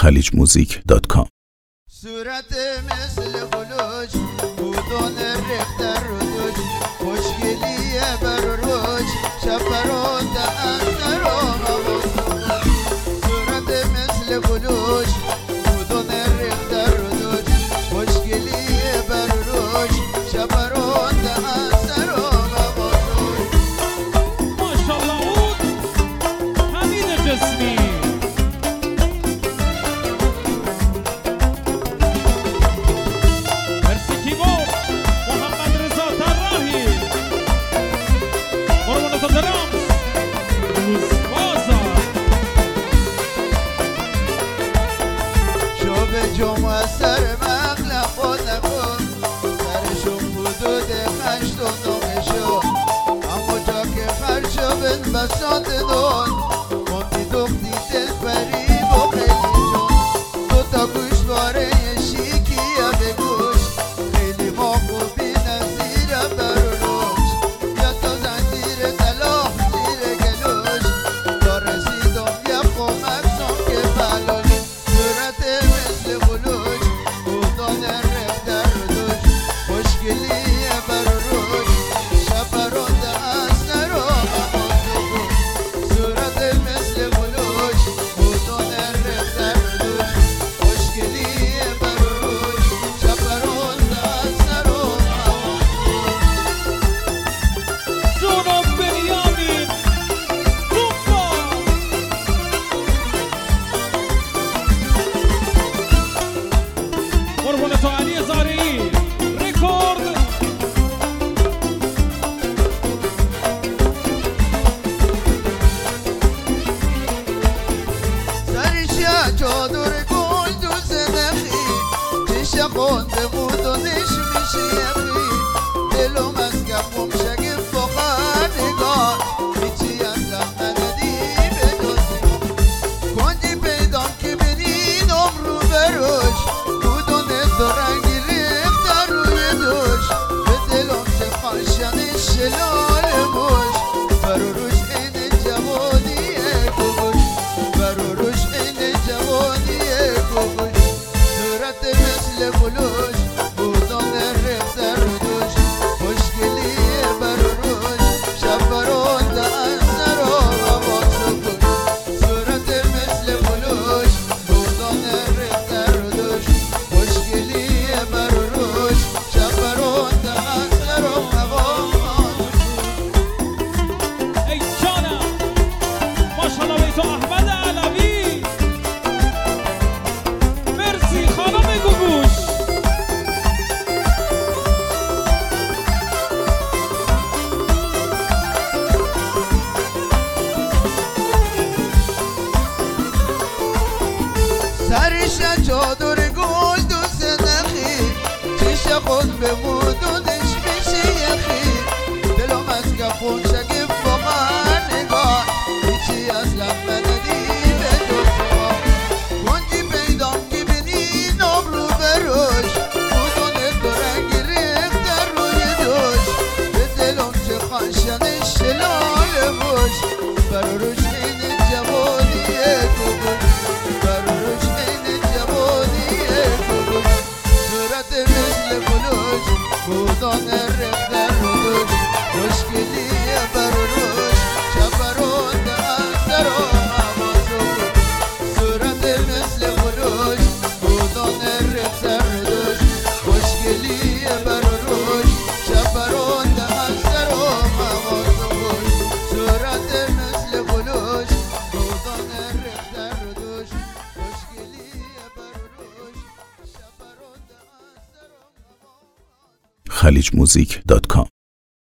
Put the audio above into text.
خلیجmusic.com. صورت مثل خلوج بودون ریختر روش خوشگلیه بر روش شفرات اثر و مبود. صورت مثل خلوج بودون ریختر روش خوشگلیه بر روش شفرات اثر و مبود. ماشالله اون حمید جسمی جمعه سر مغلق خود نکن سرشون حدود 8 و 9 شو اما جا که خرشو بن بسات دون موندی دختی دل فریب و خیلی جون دوتا گوشواره شیکی یا به گوش خیلی ما خوبی نزیر بر روش یا تا زنجیر طلاق زیر گلوش تا رسیدم یه خمک سم که بلوش صورت مثل خلوش بودان رفتر دوش خوشگلیه بر روش شفرات اثر و مبود. صورت مثل خلوش بودان رفتر دوش خوشگلیه بر روش شفرات اثر و مبود. جناب بنیامین روفا قربون تو علی زارعی رکورد. سرش چادر گل دوست نخی چش خونده بود و نشمیشه یخی دلم از گفم شگفت فقط نگاه هیچی اصلا ندادی به دوستی کندی پیدام که بینیدم رو بروش بودونه تو رنگی ریخت روی دوش به دلم چه خاشن شلال موش بروش این جوانیه گوش بروش این جوانیه گوش صورت مثل خلوش بودان ریختر دوش خوشگلیه بروش شفرات اثر و مبود. صورت مثل خلوش بودان ریختر دوش خوشگلیه بروش شفرات اثر و مبود. ای جانم ماشالله به تو احمد علوی. مرسی خانم گوگوش. سرش چادر گل دوست نخی چش خود بمود و نشمیشه یخی دلم از گفون شگفت فقط نگاه هیچی اصلا ندادی به دوستا کندی پیدام که بینیدم رو بروش بودونه تو رنگی ریخت در روی دوش به دلم چه خاشن شلال موش بروش این جوانیه گوش بروش این جوانیه گوش صورت مثل خلوش بودان رفتر دوش خوشگلیه بروش شفرات اثر و مبود. صورت مثل خلوش بودان رفتر دوش خوشگلیه بروش شفرات اثر و مبود. صورت مثل خلوش بودان رفتر دوش خوشگلیه بروش شفرات اثر و مبود. خلیجmusic.com.